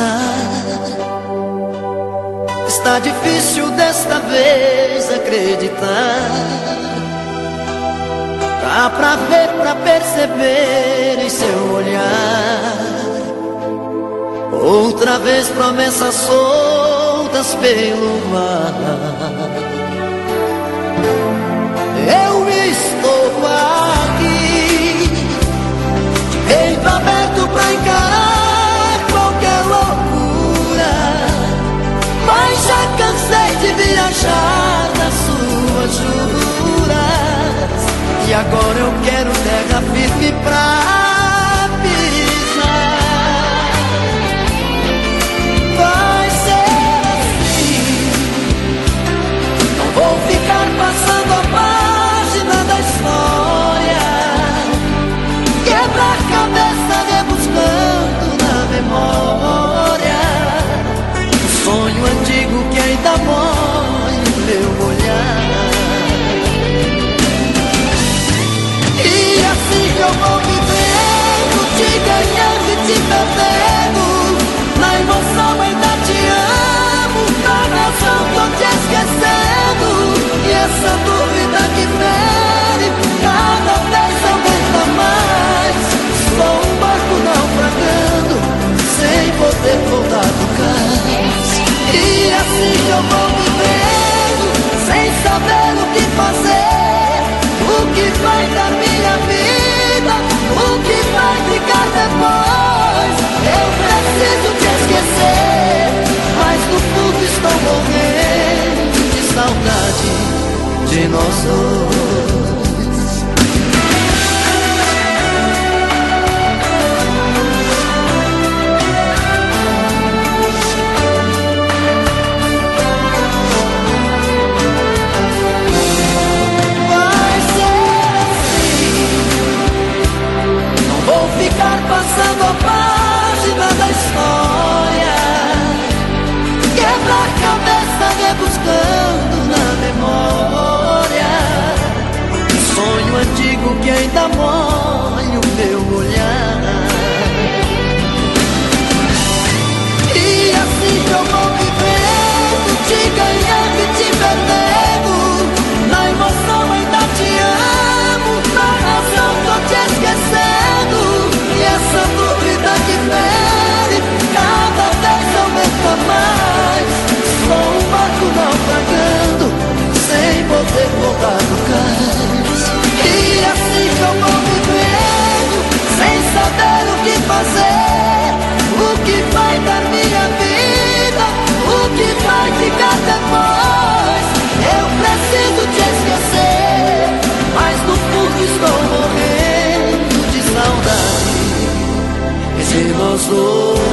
Está difícil desta vez acreditar. Dá pra ver, pra perceber em seu olhar. Outra vez promessas soltas pelo mar. Eu estou aqui, de peito aberto pra encarar qualquer loucura. Mas já cansei de viajar nas suas juras. E agora eu quero terra firme pra pisar. Vai ser assim. Não vou ficar passando a página da história. Quebrar cabeça rebuscando na memória. Um sonho antigo que ainda molha o meu olhar. Eu vou vivendo, te ganhando e te perdendo. Na emoção ainda te amo, na razão tô te esquecendo. E essa dúvida que fere, cada vez aumenta mais. Sou um barco naufragando, sem poder voltar do cais. E assim eu vou vivendo, sem saber o que fazer. O que vai dar minha vida? O que vai ficar depois? Eu preciso te esquecer, mas no fundo estou morrendo de saudade de nós dois. Ficar passando a página da história. Quebrar cabeça rebuscando na memória. Um sonho antigo que ainda molha o meu olhar. E assim eu vou vivendo, te ganhando e te perdendo. Na emoção ainda te amo, na razão tô te esquecendo. Essa dúvida que fere, cada vez aumenta mais. Sou um barco naufragando, sem poder voltar do cais. E assim que eu vou vivendo, sem saber o que fazer. O que vai dar minha vida? O que vai ficar depois? Eu preciso te esquecer, mas no fundo estou morrendo de saudade de nós dois.